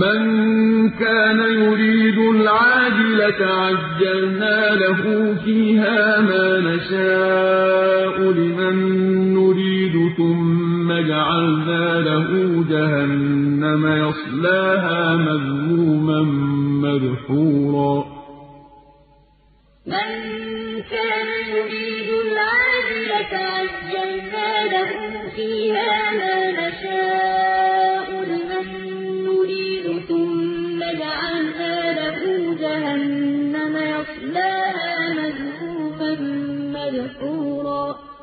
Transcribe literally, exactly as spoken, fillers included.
مَن كَانَ يُرِيدُ الْعَاجِلَةَ عَجَّلْنَا لَهُ فِيهَا مَا نَشَاءُ لِمَن نُّرِيدُ ثُمَّ جَعَلْنَا لَهُ جَهَنَّمَ يَصْلَاهَا مَذْمُومًا مَّدْحُورًا مَن كَانَ يُرِيدُ الْعَاجِلَةَ عَجَّلْنَا لَهُ فِيهَا مَا نَشَاءُ لِمَن نُّرِيدُ ثُمَّ جَعَلْنَا لَهُ جَهَنَّمَ يَصْلَاهَا مَذْمُومًا مَّدْحُورًا